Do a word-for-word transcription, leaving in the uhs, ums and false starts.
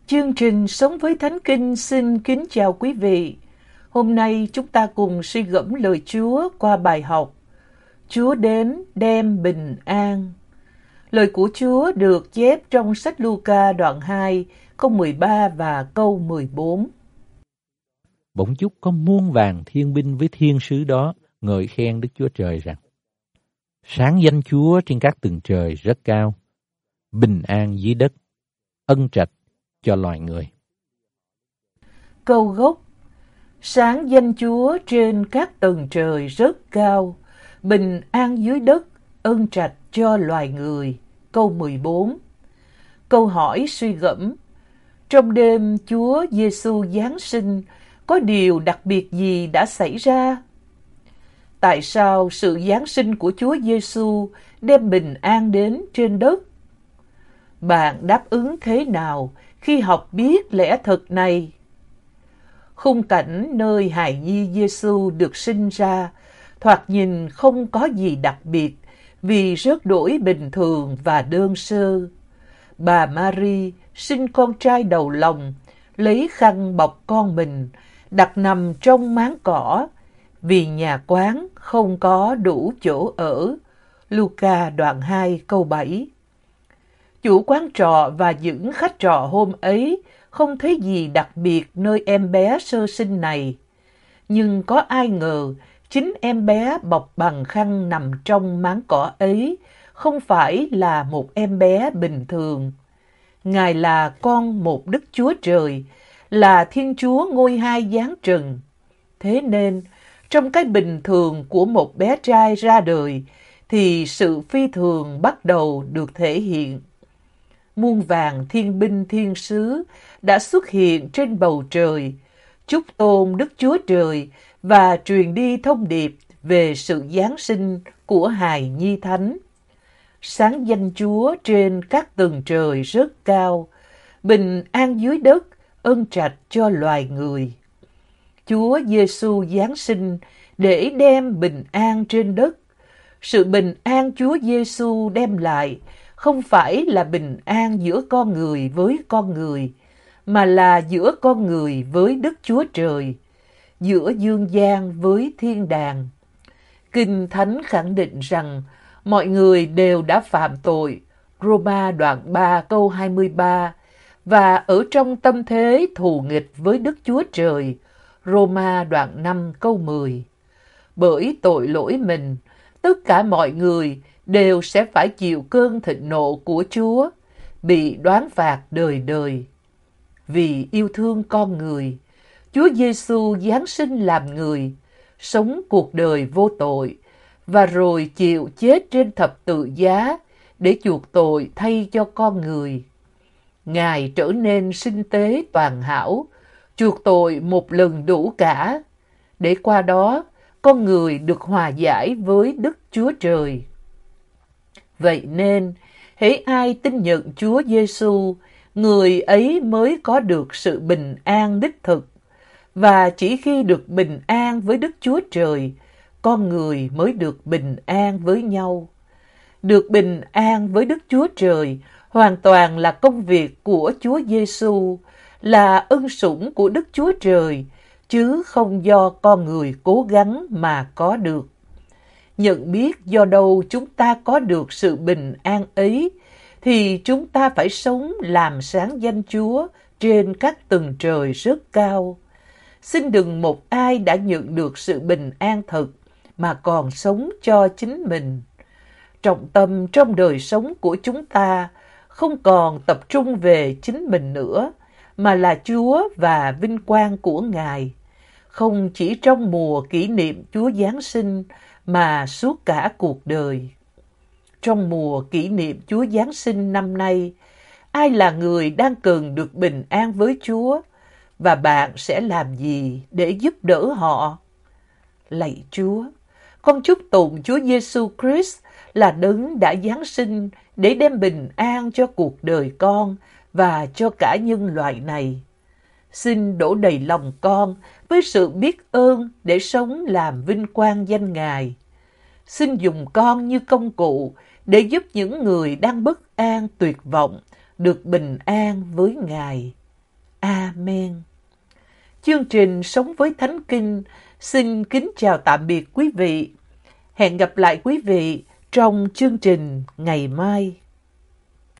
Chương trình Sống với Thánh Kinh xin kính chào quý vị. Hôm nay chúng ta cùng suy gẫm lời Chúa qua bài học Chúa đến đem bình an. Lời của Chúa được chép trong sách Luca đoạn hai, câu mười ba và câu mười bốn. Bỗng chốc có muôn vàn thiên binh với thiên sứ đó ngợi khen Đức Chúa Trời rằng: Sáng danh Chúa trên các tầng trời rất cao, bình an dưới đất, ân trạch cho loài người. Câu gốc: Sáng danh Chúa trên các tầng trời rất cao, bình an dưới đất, ân trạch cho loài người. Câu mười bốn. Câu hỏi suy gẫm: trong đêm Chúa Giêsu Giáng sinh, có điều đặc biệt gì đã xảy ra? Tại sao sự Giáng sinh của Chúa Giêsu đem bình an đến trên đất? Bạn đáp ứng thế nào khi học biết lẽ thật này? Khung cảnh nơi hài nhi Giêsu được sinh ra thoạt nhìn không có gì đặc biệt vì rất đổi bình thường và đơn sơ. Bà Mary sinh con trai đầu lòng, lấy khăn bọc con mình, đặt nằm trong máng cỏ vì nhà quán không có đủ chỗ ở. Luca đoạn hai câu bảy. Chủ quán trọ và những khách trọ hôm ấy không thấy gì đặc biệt nơi em bé sơ sinh này. Nhưng có ai ngờ chính em bé bọc bằng khăn nằm trong máng cỏ ấy không phải là một em bé bình thường. Ngài là con một Đức Chúa Trời, là Thiên Chúa ngôi hai giáng trần. Thế nên, trong cái bình thường của một bé trai ra đời, thì sự phi thường bắt đầu được thể hiện. Muôn vàn thiên binh thiên sứ đã xuất hiện trên bầu trời, chúc tôn Đức Chúa Trời và truyền đi thông điệp về sự Giáng sinh của hài nhi thánh. Sáng danh Chúa trên các tầng trời rất cao, bình an dưới đất, ân trạch cho loài người. Chúa Giêsu Giáng sinh để đem bình an trên đất. Sự bình an Chúa Giêsu đem lại không phải là bình an giữa con người với con người, mà là giữa con người với Đức Chúa Trời, giữa dương gian với thiên đàng. Kinh Thánh khẳng định rằng mọi người đều đã phạm tội, Roma đoạn ba câu hai mươi ba, và ở trong tâm thế thù nghịch với Đức Chúa Trời, Roma đoạn năm câu mười. Bởi tội lỗi mình, tất cả mọi người đều sẽ phải chịu cơn thịnh nộ của Chúa, bị đoán phạt đời đời. Vì yêu thương con người, Chúa Giêsu Giáng sinh làm người, sống cuộc đời vô tội, và rồi chịu chết trên thập tự giá để chuộc tội thay cho con người. Ngài trở nên sinh tế toàn hảo, chuộc tội một lần đủ cả, để qua đó con người được hòa giải với Đức Chúa Trời. Vậy nên, hễ ai tin nhận Chúa Giêsu, người ấy mới có được sự bình an đích thực. Và chỉ khi được bình an với Đức Chúa Trời, con người mới được bình an với nhau. Được bình an với Đức Chúa Trời hoàn toàn là công việc của Chúa Giêsu, là ân sủng của Đức Chúa Trời, chứ không do con người cố gắng mà có được. Nhận biết do đâu chúng ta có được sự bình an ấy, thì chúng ta phải sống làm sáng danh Chúa trên các tầng trời rất cao. Xin đừng một ai đã nhận được sự bình an thật mà còn sống cho chính mình. Trọng tâm trong đời sống của chúng ta không còn tập trung về chính mình nữa, mà là Chúa và vinh quang của Ngài. Không chỉ trong mùa kỷ niệm Chúa Giáng sinh, mà suốt cả cuộc đời. Trong mùa kỷ niệm Chúa Giáng sinh năm nay, ai là người đang cần được bình an với Chúa, và bạn sẽ làm gì để giúp đỡ họ? Lạy Chúa, con chúc tụng Chúa Giêsu Christ là đấng đã Giáng sinh để đem bình an cho cuộc đời con và cho cả nhân loại này. Xin đổ đầy lòng con với sự biết ơn để sống làm vinh quang danh Ngài. Xin dùng con như công cụ để giúp những người đang bất an tuyệt vọng được bình an với Ngài. Amen. Chương trình Sống với Thánh Kinh xin kính chào tạm biệt quý vị. Hẹn gặp lại quý vị trong chương trình ngày mai.